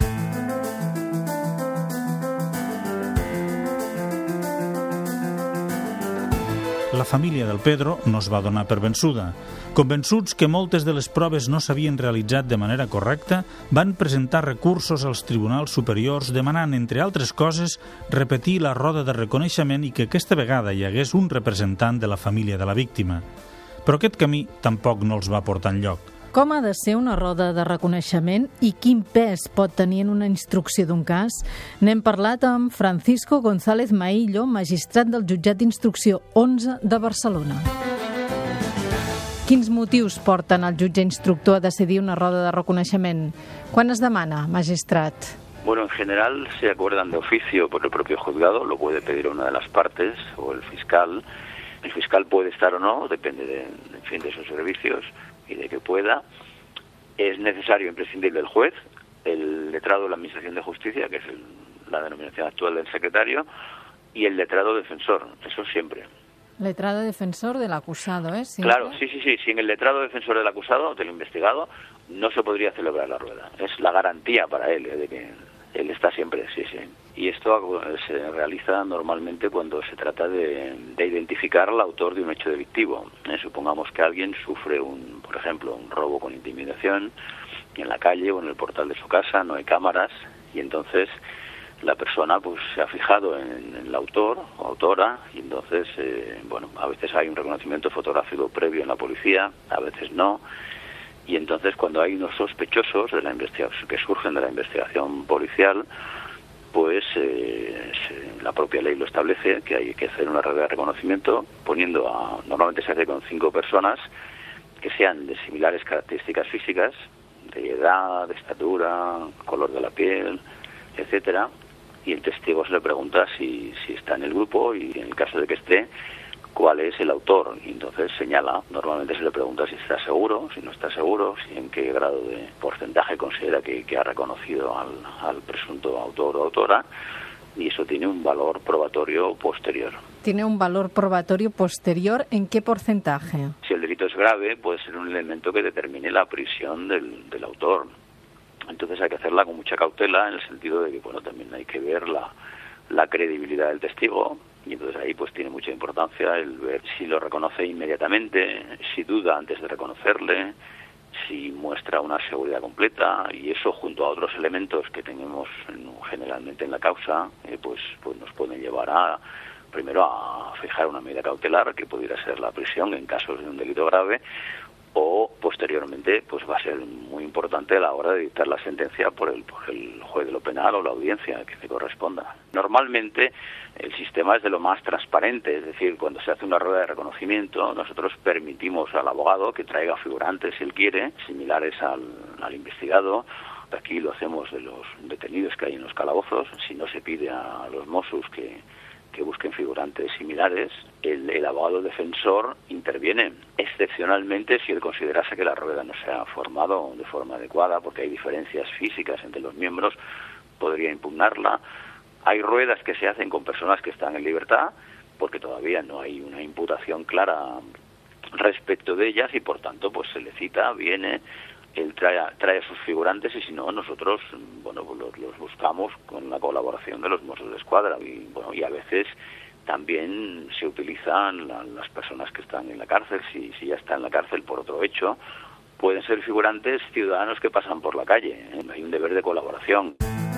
La família del Pedro no es va donar per vençuda. Convençuts que moltes de les proves no s'havien realitzat de manera correcta, van presentar recursos als tribunals superiors demanant, entre altres coses, repetir la roda de reconeixement i que aquesta vegada hi hagués un representant de la família de la víctima. Però aquest camí tampoc no els va portar enlloc. Com ha de ser una roda de reconeixement i quin pes pot tenir en una instrucció d'un cas? N'hem parlat amb Francisco González Maillo, magistrat del jutjat d'instrucció 11 de Barcelona. Quins motius porten el jutge instructor a decidir una roda de reconeixement? Quan es demana, magistrat? Bueno, en general se acuerdan de oficio por el propio juzgado, lo puede pedir una de las partes o el fiscal. El fiscal puede estar o no, depende de sus servicios y de que pueda. Es necesario, imprescindible, el juez, el letrado de la Administración de Justicia, que es la denominación actual del secretario, y el letrado defensor, eso siempre. Letrado defensor del acusado, ¿eh? ¿Siempre? Claro, sí. Sin el letrado defensor del acusado, del investigado, no se podría celebrar la rueda. Es la garantía para él, de que él está siempre, sí. Y esto se realiza normalmente cuando se trata de identificar al autor de un hecho delictivo. Supongamos que alguien sufre, por ejemplo, un robo con intimidación en la calle o en el portal de su casa, no hay cámaras, y entonces la persona pues se ha fijado en el autor o autora, y entonces, a veces hay un reconocimiento fotográfico previo en la policía, a veces no. Y entonces cuando hay unos sospechosos de la investigación que surgen de la investigación policial, pues la propia ley lo establece, que hay que hacer una rueda de reconocimiento normalmente se hace con 5 personas que sean de similares características físicas, de edad, de estatura, color de la piel, etcétera, y el testigo se le pregunta si está en el grupo y en el caso de que esté, cuál es el autor, y entonces señala, normalmente se le pregunta si está seguro, si no está seguro, si en qué grado de porcentaje considera que ha reconocido al presunto autor o autora, y eso tiene un valor probatorio posterior. ¿Tiene un valor probatorio posterior en qué porcentaje? Si el delito es grave, puede ser un elemento que determine la prisión del autor. Entonces hay que hacerla con mucha cautela, en el sentido de que también hay que ver la credibilidad del testigo, y entonces ahí pues tiene mucha importancia el ver si lo reconoce inmediatamente, si duda antes de reconocerle, si muestra una seguridad completa, y eso junto a otros elementos que tenemos generalmente en la causa, pues nos pueden llevar primero a fijar una medida cautelar que pudiera ser la prisión en casos de un delito grave, o posteriormente pues va a ser muy importante a la hora de dictar la sentencia por el juez de lo penal o la audiencia que le corresponda. Normalmente el sistema es de lo más transparente, es decir, cuando se hace una rueda de reconocimiento nosotros permitimos al abogado que traiga figurantes si él quiere, similares al investigado. Aquí lo hacemos de los detenidos que hay en los calabozos, si no se pide a los Mossos que busquen figurantes similares, el abogado defensor interviene excepcionalmente si él considerase que la rueda no se ha formado de forma adecuada, porque hay diferencias físicas entre los miembros, podría impugnarla. Hay ruedas que se hacen con personas que están en libertad, porque todavía no hay una imputación clara respecto de ellas, y por tanto pues se le cita, viene, él trae a sus figurantes, y si no, nosotros los buscamos con la colaboración de los Mossos de Escuadra, y a veces también se utilizan las personas que están en la cárcel, si ya está en la cárcel por otro hecho, pueden ser figurantes ciudadanos que pasan por la calle, hay un deber de colaboración.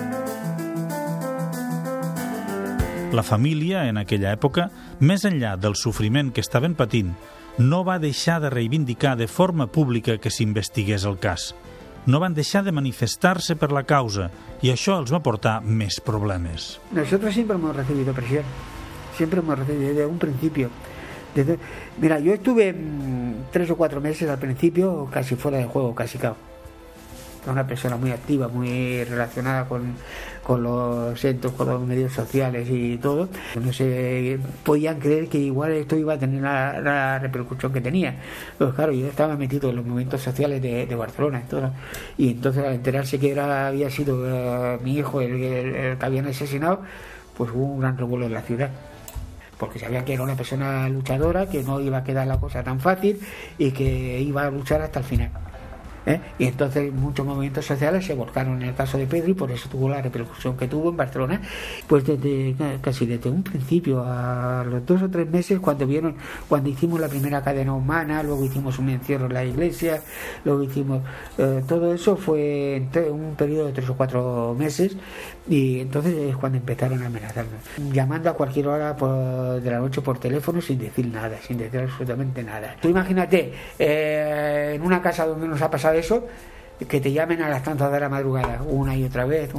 La família, en aquella època, més enllà del sofriment que estaven patint, no va deixar de reivindicar de forma pública que s'investigués el cas. No van deixar de manifestar-se per la causa, i això els va portar més problemes. Nosotros siempre hemos recibido presión, siempre hemos recibido desde un principio. Mira, yo estuve 3 o 4 meses al principio casi fuera de juego, casi cao. Una persona muy activa, muy relacionada con los centros, con los medios sociales y todo. No se podían creer que igual esto iba a tener la repercusión que tenía. Pues claro, yo estaba metido en los movimientos sociales de Barcelona, y entonces al enterarse que había sido mi hijo el que habían asesinado, pues hubo un gran revuelo en la ciudad. Porque sabían que era una persona luchadora, que no iba a quedar la cosa tan fácil y que iba a luchar hasta el final. Y entonces muchos movimientos sociales se volcaron en el caso de Pedro y por eso tuvo la repercusión que tuvo en Barcelona, pues casi desde un principio, a los 2 o 3 meses, cuando hicimos la primera cadena humana, luego hicimos un encierro en la iglesia, luego hicimos todo eso fue en un periodo de 3 o 4 meses, y entonces es cuando empezaron a amenazarnos, llamando a cualquier hora de la noche por teléfono sin decir nada, sin decir absolutamente nada. Tú imagínate en una casa donde nos ha pasado eso, que te llamen a las tantas de la madrugada, una y otra vez.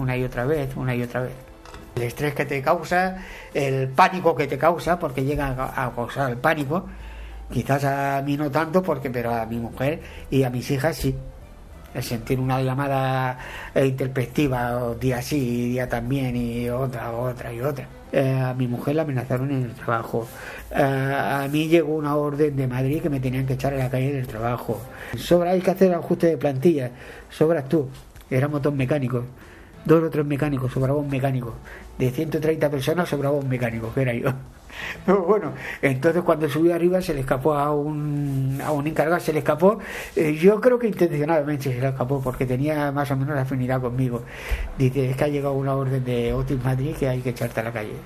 El estrés que te causa, el pánico que te causa, porque llega a causar el pánico. Quizás a mí no tanto, pero a mi mujer y a mis hijas sí. El sentir una llamada intempestiva, día sí, día también, y otra. A mi mujer la amenazaron en el trabajo. A mí llegó una orden de Madrid que me tenían que echar a la calle del trabajo. Hay que hacer ajuste de plantilla. Sobras tú. Éramos 2 mecánicos. 2 o 3 mecánicos, sobraba un mecánico. De 130 personas sobraba un mecánico, que era yo. Bueno, entonces cuando subí arriba se le escapó a un encargado, se le escapó. Yo creo que intencionadamente se le escapó porque tenía más o menos afinidad conmigo. Dice, es que ha llegado una orden de Otis Madrid que hay que echarte a la calle.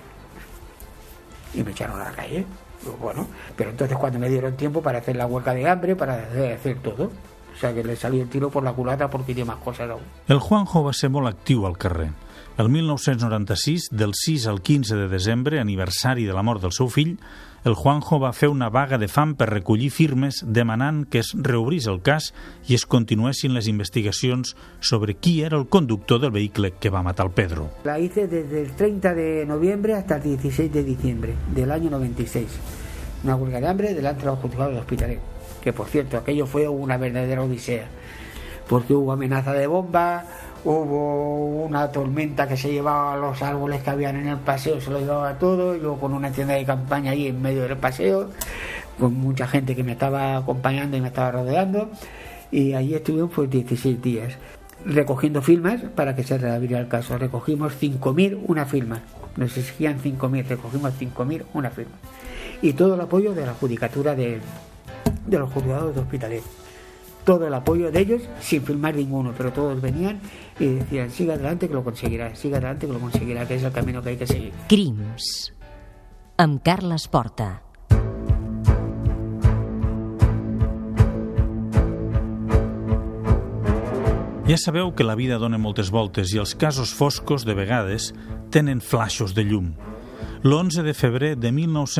Y me echaron a la calle. Bueno, pero entonces cuando me dieron tiempo para hacer la huelga de hambre, para hacer todo, o sea que le salió el tiro por la culata porque tiene más cosas aún. El Juanjo va ser molt actiu al carrer. El 1996, del 6 al 15 de desembre, aniversari de la mort del seu fill, el Juanjo va fer una vaga de fam per recollir firmes demanant que es reobrís el cas i es continuessin les investigacions sobre qui era el conductor del vehicle que va matar al Pedro. La hice desde el 30 de noviembre hasta el 16 de diciembre del año 96. Una huelga de hambre delante de los juzgados de Hospitalet. Que, por cierto, aquello fue una verdadera odisea. Porque hubo amenaza de bomba, hubo una tormenta que se llevaba los árboles que habían en el paseo, se lo llevaba todo, yo con una tienda de campaña ahí en medio del paseo, con mucha gente que me estaba acompañando y me estaba rodeando, y allí estuvimos pues 16 días recogiendo firmas para que se reabriera el caso. Recogimos 5.000 una firma, nos exigían 5.000, recogimos 5.000 una firma, y todo el apoyo de la judicatura de los juzgados de Hospitalet. Todo el apoyo de ellos sin firmar ninguno, pero todos venían y decían, siga adelante que lo conseguirá, que es el camino que hay que seguir. Crims, amb Carles Porta. Ja sabeu que la vida dona moltes voltes i els casos foscos, de vegades, tenen flaixos de llum. L'11 de febrer de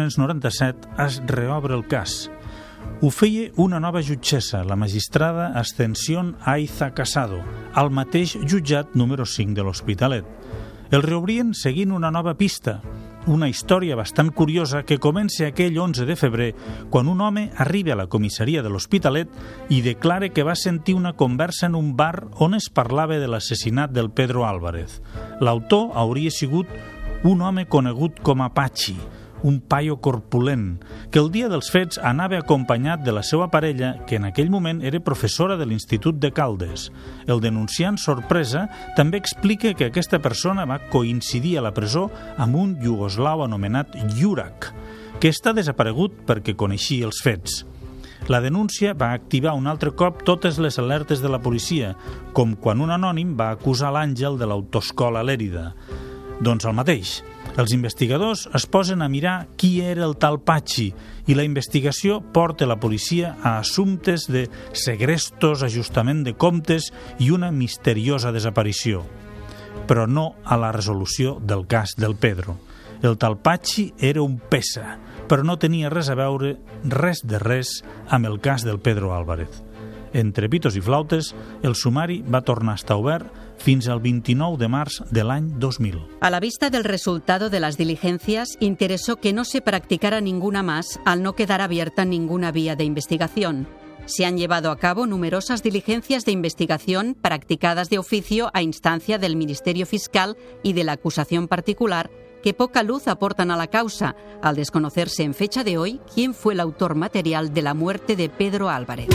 1997 es reobre el cas. Ho feia una nova jutgessa, la magistrada Ascensión Aiza Casado, al mateix jutjat número 5 de l'Hospitalet. El reobrien seguint una nova pista, una història bastant curiosa que comença aquell 11 de febrer quan un home arriba a la comissaria de l'Hospitalet i declara que va sentir una conversa en un bar on es parlava de l'assassinat del Pedro Álvarez. L'autor hauria sigut un home conegut com a Pachi, un paio corpulent, que el dia dels fets anava acompanyat de la seva parella, que en aquell moment era professora de l'Institut de Caldes. El denunciant, sorpresa, també explica que aquesta persona va coincidir a la presó amb un iugoslau anomenat Jurak, que està desaparegut perquè coneixia els fets. La denúncia va activar un altre cop totes les alertes de la policia, com quan un anònim va acusar l'Àngel de l'autoscola Lèrida. Doncs el mateix. Els investigadors es posen a mirar qui era el tal Pachi i la investigació porta la policia a assumptes de segrestos, ajustament de comptes i una misteriosa desaparició. Però no a la resolució del cas del Pedro. El tal Pachi era un pessa, però no tenia res a veure, res de res, amb el cas del Pedro Álvarez. Entre pitos i flautes, el sumari va tornar a estar obert fins al 29 de març de l'any 2000. A la vista del resultado de las diligencias, interesó que no se practicara ninguna más al no quedar abierta ninguna vía de investigación. Se han llevado a cabo numerosas diligencias de investigación practicadas de oficio a instancia del Ministerio Fiscal y de la acusación particular, que poca luz aportan a la causa, al desconocerse en fecha de hoy quién fue el autor material de la muerte de Pedro Álvarez.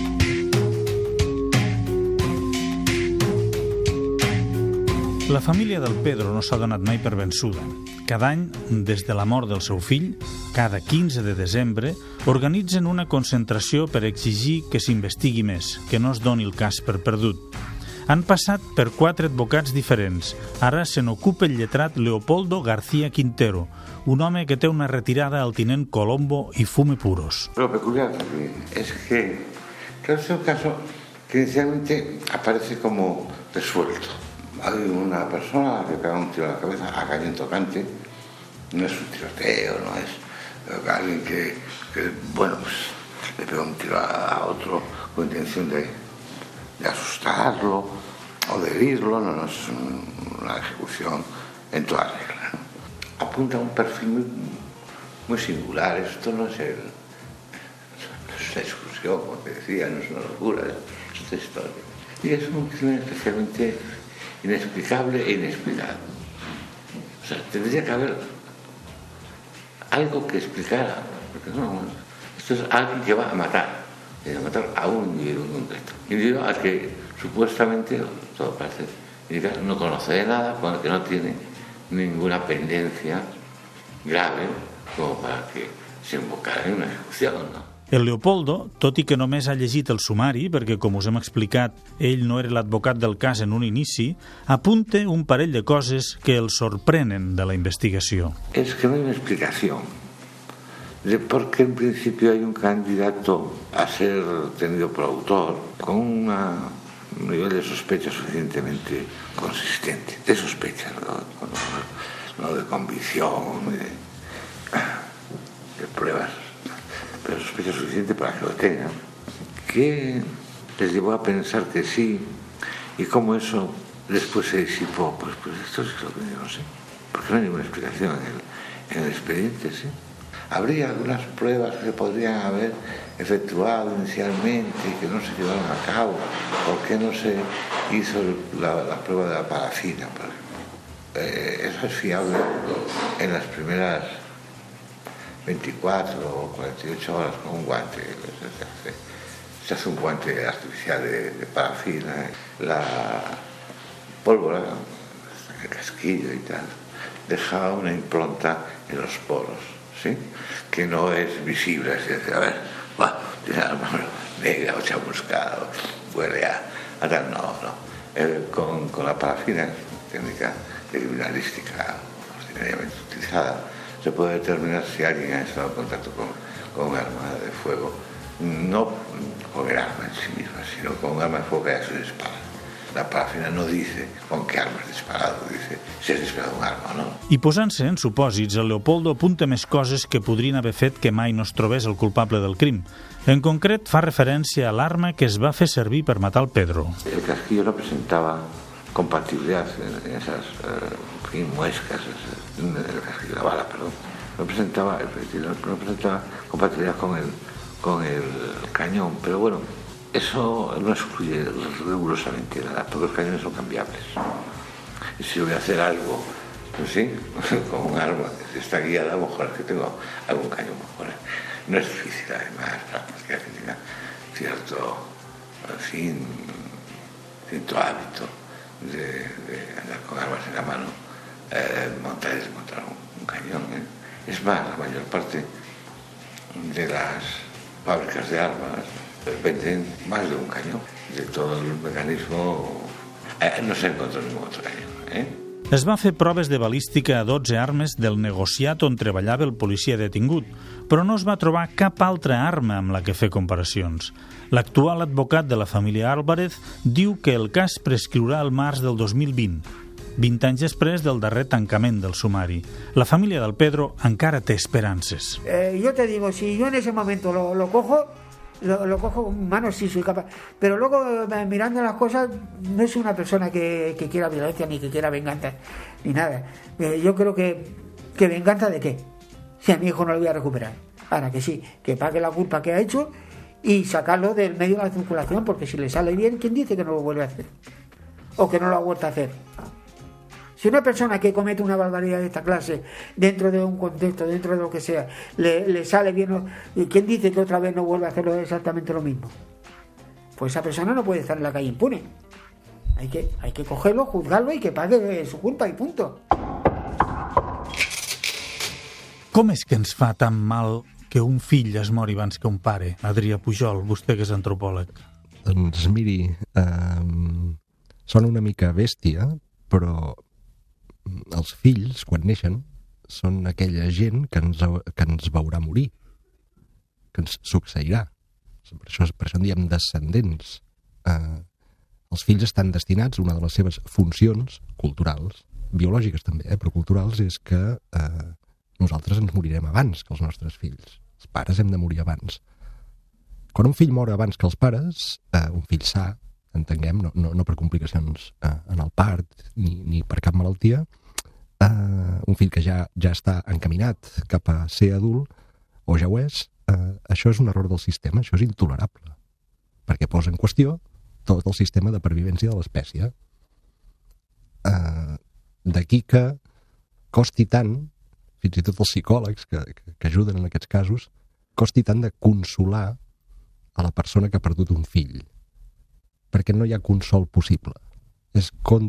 La família del Pedro no s'ha donat mai per vençuda. Cada any, des de la mort del seu fill, cada 15 de desembre, organitzen una concentració per exigir que s'investigui més, que no es doni el cas per perdut. Han passat per 4 advocats diferents. Ara se n'ocupa el lletrat Leopoldo García Quintero, un home que té una retirada al tinent Colombo y fume puros. Lo peculiar es que es un caso que inicialmente aparece como resuelto. Hay una persona que pega un tiro a la cabeza a cañón tocante, no es un tiroteo, no es alguien que bueno, pues le pega un tiro a otro con intención de asustarlo o de herirlo, no es una ejecución en toda regla, ¿no? Apunta a un perfil muy singular. Esto no es una exclusión, como te decía, no es una locura, es otra historia. Y es un crimen especialmente inexplicable e inexplicado. O sea, tendría que haber algo que explicara, porque no, esto es alguien que va a matar a un individuo concreto. Individuo al que supuestamente, todo parece indicar, no conoce de nada, que no tiene ninguna pendencia grave como para que se invocara en una ejecución, ¿no? El Leopoldo, tot i que només ha llegit el sumari, perquè, com us hem explicat, ell no era l'advocat del cas en un inici, apunta un parell de coses que el sorprenen de la investigació. Es que no hay una explicación de por qué en principio hay un candidato a ser tenido por autor con un nivel de sospecha suficientemente consistente, de sospecha, no de convicción, de pruebas, pero sospecha suficiente para que lo tengan, que les llevó a pensar que sí, y cómo eso después se disipó. Pues esto es lo que yo no sé, porque no hay ninguna explicación en el expediente, ¿sí? Habría algunas pruebas que podrían haber efectuado inicialmente y que no se llevaron a cabo. ¿Por qué no se hizo la prueba de la parafina, por ejemplo? Eso es fiable en las primeras 24 o 48 horas con un guante. Se hace un guante artificial de parafina. La pólvora, el casquillo y tal, deja una impronta en los poros, ¿sí? Que no es visible. Es decir, a ver, bueno, tiene la mano negra o chamuscada, huele a tal. No. Con la parafina, técnica de criminalística ordinariamente utilizada, se puede determinar si alguien ha estado en contacto con un arma de fuego, no con el arma en sí misma, sino con un arma de fuego que haya sido disparada. La parafina no dice con qué arma has disparado, dice si has disparado un arma o no. I posant-se en supòsits, el Leopoldo apunta més coses que podrien haver fet que mai no es trobés el culpable del crim. En concret, fa referència a l'arma que es va fer servir per matar el Pedro. El casquillo no presentaba compatibilidad en esas muescas, el casquillo, la bala, perdón, no presentaba compatibilidad con el cañón, pero bueno, eso no excluye rigurosamente nada, porque los cañones son cambiables. Y si yo voy a hacer algo, pues sí, con un arma que está guiada, a lo mejor es que tengo algún cañón mejor. No es difícil, además, que tenga cierto, cierto hábito de andar con armas en la mano, montar y desmontar un cañón. Es más, la mayor parte de las fábricas de armas venden más de un cañón. De todo el mecanismo no se encontró ningún otro cañón. Es va fer proves de balística a 12 armes del negociat on treballava el policia detingut, però no es va trobar cap altra arma amb la que fer comparacions. L'actual advocat de la família Álvarez diu que el cas prescriurà el març del 2020, 20 anys després del darrer tancament del sumari. La família del Pedro encara té esperances. Yo te digo, si yo en ese momento lo cojo, lo cojo con manos, sí soy capaz, pero luego mirando las cosas no es una persona que quiera violencia ni que quiera venganza ni nada. Yo creo que venganza de qué, si a mi hijo no lo voy a recuperar, para que sí, que pague la culpa que ha hecho y sacarlo del medio de la circulación, porque si le sale bien, ¿quién dice que no lo vuelve a hacer? O que no lo ha vuelto a hacer. Si una persona que comete una barbaridad de esta clase, dentro de un contexto, dentro de lo que sea, le sale bien, ¿quién dice que otra vez no vuelve a hacerlo exactamente lo mismo? Pues esa persona no puede estar en la calle impune. Hay que cogerlo, juzgarlo y que pague su culpa y punto. Com és que ens fa tan mal que un fill es mori abans que un pare? Adrià Pujol, vostè que és antropòleg. Doncs miri, sona una mica bèstia, però els fills, quan neixen, són aquella gent que ens veurà morir, que ens succeirà. Per això en diem descendents. Els fills estan destinats, una de les seves funcions culturals, biològiques també, però culturals, és que nosaltres ens morirem abans que els nostres fills. Els pares hem de morir abans. Quan un fill mor abans que els pares, un fill sa, entenguem, no per complicacions en el part ni per cap malaltia, un fill que ja està encaminat cap a ser adult, o ja ho és, això és un error del sistema, això és intolerable, perquè posa en qüestió tot el sistema de pervivència de l'espècie. D'aquí que costi tant, fins i tot els psicòlegs que ajuden en aquests casos, costi tant de consolar a la persona que ha perdut un fill, perquè no hi ha consol possible. És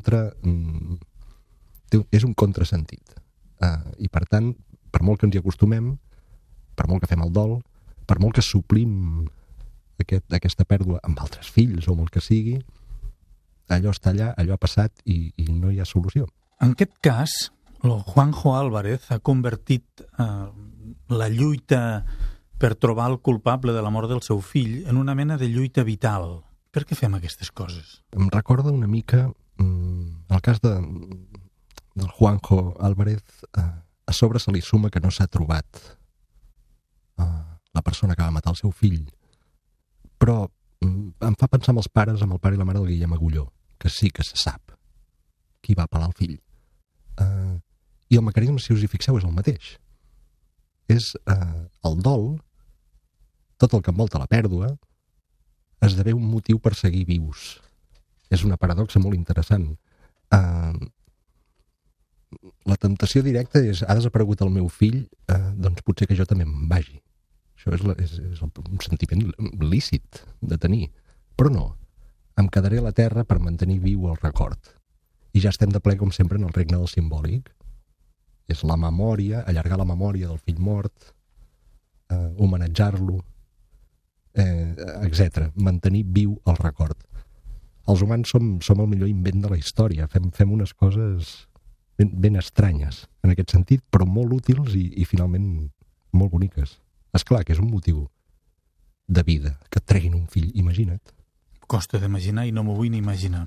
un contrasentit. I per tant, per molt que ens hi acostumem, per molt que fem el dol, per molt que suplim aquesta pèrdua amb altres fills o amb el que sigui, allò està allà, allò ha passat i no hi ha solució. En aquest cas, el Juanjo Álvarez ha convertit la lluita per trobar el culpable de la mort del seu fill en una mena de lluita vital. Per què fem aquestes coses? Em recorda una mica el cas del Juanjo Álvarez. A sobre se li suma que no s'ha trobat la persona que va matar el seu fill, però em fa pensar amb els pares, amb el pare i la mare del Guillem Agulló, que sí que se sap qui va pelar el fill. I el mecanisme, si us hi fixeu, és el mateix. És el dol, tot el que envolta la pèrdua, esdevé un motiu per seguir vius. És una paradoxa molt interessant. La temptació directa és, ha desaparegut el meu fill, doncs potser que jo també em vagi. Això és un sentiment lícit de tenir. Però no, em quedaré a la terra per mantenir viu el record. I ja estem de ple, com sempre, en el regne del simbòlic. És la memòria, allargar la memòria del fill mort, homenatjar-lo, etc. Mantenir viu el record. Els humans som el millor invent de la història. Fem unes coses ben estranyes, en aquest sentit, però molt útils i finalment molt boniques. Esclar que és un motiu de vida, que et treguin un fill, imagina't. Costa d'imaginar i no m'ho vull ni imaginar.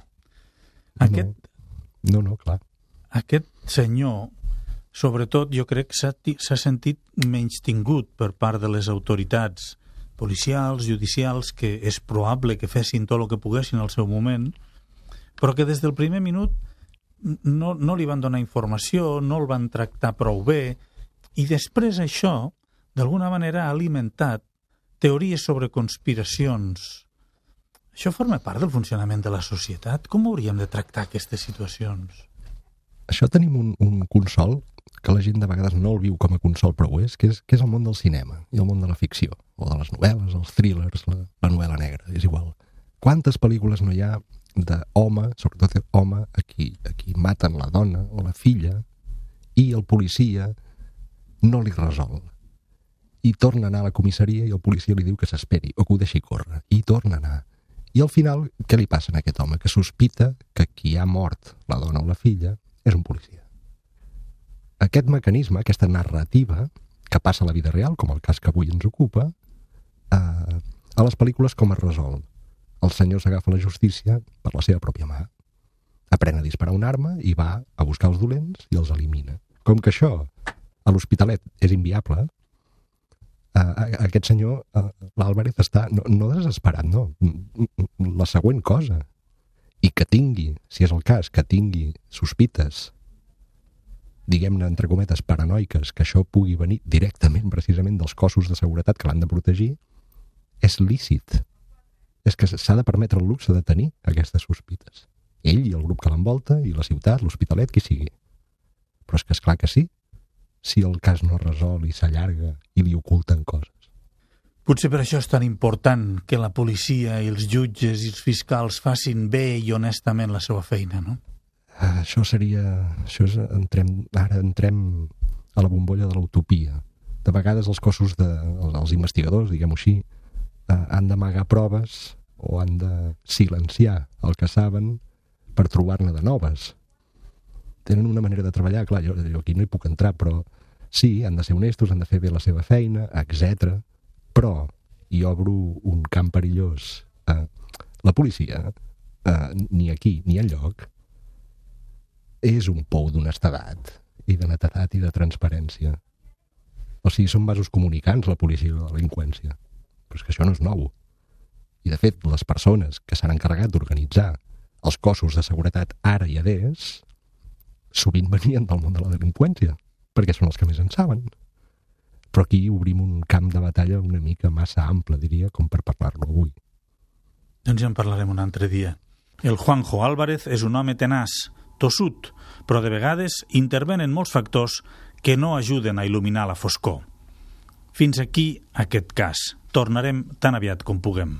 No, clar. Aquest senyor, sobretot, jo crec que s'ha sentit menystingut per part de les autoritats policials, judicials, que és probable que fessin tot el que poguessin al seu moment, però que des del primer minut no li van donar informació, no el van tractar prou bé, i després això, d'alguna manera, ha alimentat teories sobre conspiracions. Això forma part del funcionament de la societat? Com hauríem de tractar aquestes situacions? Això tenim un consol que la gent de vegades no el viu com a consol, però ho és, que és el món del cinema i el món de la ficció, o de les novel·les, els thrillers, la novel·la negra, és igual. Quantes pel·lícules no hi ha d'home, sobretot home, a qui maten la dona o la filla i el policia no li resol. I torna a anar a la comissaria i el policia li diu que s'esperi o que ho deixi córrer. I torna a anar. I al final, què li passa a aquest home? Que sospita que qui ha mort la dona o la filla és un policia. Aquest mecanisme, aquesta narrativa que passa a la vida real, com el cas que avui ens ocupa, a les pel·lícules com es resol? El senyor s'agafa la justícia per la seva pròpia mà. Aprèn a disparar una arma i va a buscar els dolents i els elimina. Com que això a l'Hospitalet és inviable, aquest senyor, l'Álvarez, està no desesperat, no. La següent cosa. I que tingui, si és el cas, que tingui sospites, diguem-ne, entre cometes, paranoiques, que això pugui venir directament, precisament, dels cossos de seguretat que l'han de protegir, és lícit. És que s'ha de permetre el luxe de tenir aquestes sospites. Ell i el grup que l'envolta, i la ciutat, l'Hospitalet, qui sigui. Però és que esclar que sí, si el cas no es resol i s'allarga i li oculten coses. Potser per això és tan important que la policia i els jutges i els fiscals facin bé i honestament la seva feina, no? Ara entrem a la bombolla de l'utopia. De vegades els cossos, els investigadors, diguem-ho així, han d'amagar proves o han de silenciar el que saben per trobar-ne de noves. Tenen una manera de treballar, clar, jo aquí no hi puc entrar, però sí, han de ser honestos, han de fer bé la seva feina, etc. Però, i obro un camp perillós, la policia, ni aquí ni enlloc, és un pou d'honestedat i de netedat i de transparència. O sigui, són vasos comunicants, la policia i la delinqüència. Però és que això no és nou. I, de fet, les persones que s'han encarregat d'organitzar els cossos de seguretat ara i adés sovint venien del món de la delinqüència, perquè són els que més en saben. Però aquí obrim un camp de batalla una mica massa ample, diria, com per parlar-lo avui. Doncs ja en parlarem un altre dia. El Juanjo Álvarez és un home tenaç, tossut, però de vegades intervenen molts factors que no ajuden a il·luminar la foscor. Fins aquí aquest cas. Tornarem tan aviat com puguem.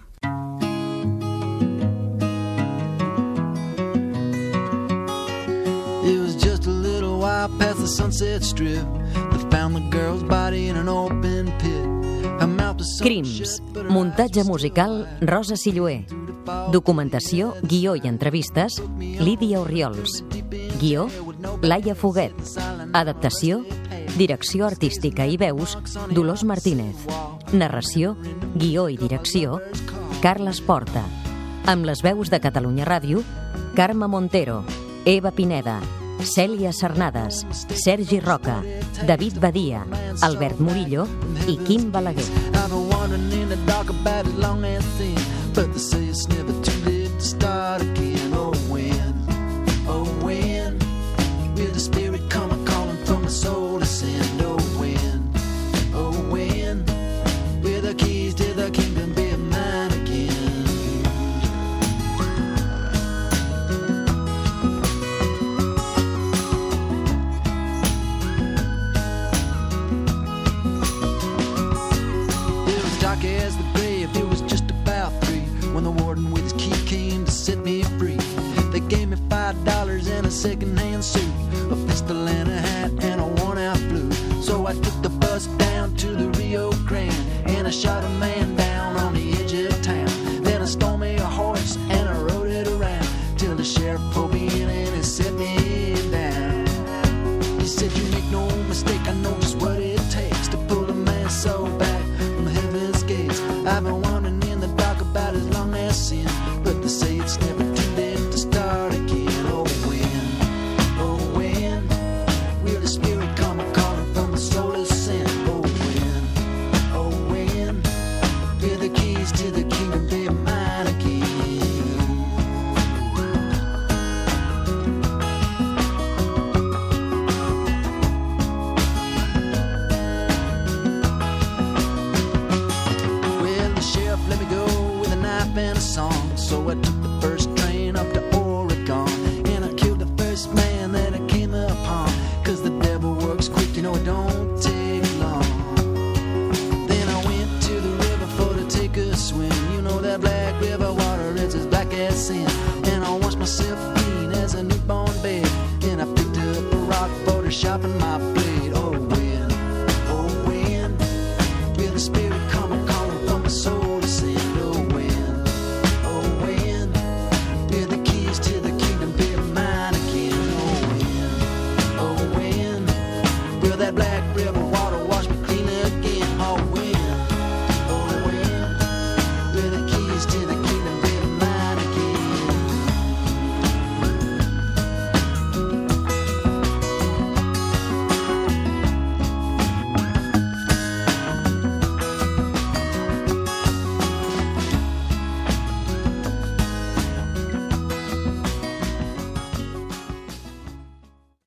It was just a little while past the Sunset Strip that found the girl's body in an open pit. Crims. Muntatge musical Rosa Silloé. Documentació, guió i entrevistes Lídia Orriols. Guió Laia Foguet. Adaptació, direcció artística i veus Dolors Martínez. Narració, guió i direcció Carles Porta. Amb les veus de Catalunya Ràdio, Carme Montero, Eva Pineda, Cèlia Sarnades, Sergi Roca, David Badia, Albert Murillo i Quim Balaguer. I've been wandering in the dark about as long as sin, but they say it's never too late to start again. Oh when will the spirit come a calling from the soul to send? Oh when will the keys to the kingdom be mine again? Dark as the grave, it was just about 3 when the warden with his key came to set me free. They gave me $5 and a second-hand suit, a pistol and a hat and a worn-out blue. So I took the bus down to the Rio Grande and I shot a man down on the edge of town. Then I stole me a horse and I rode it around till the sheriff pulled me in and he set me down. He said, "You make no mistake, I know just what it takes to pull a man's soul back from heaven's gates. I've been wandering in the dark about as long as sin, but they say it's never too late to start again." Oh when will the spirit come a calling from the soul of sin? Oh when will the keys to the kingdom be mine again? Let me go with a knife and a song. So I took the first train up to Oregon, and I killed the first man that I came upon. Cause the devil works quick, you know it don't take long. Then I went to the river for to take a swim. You know that black river water, it's as black as sin. And I washed myself clean as a newborn babe. Then I picked up a rock for to sharpen my blade.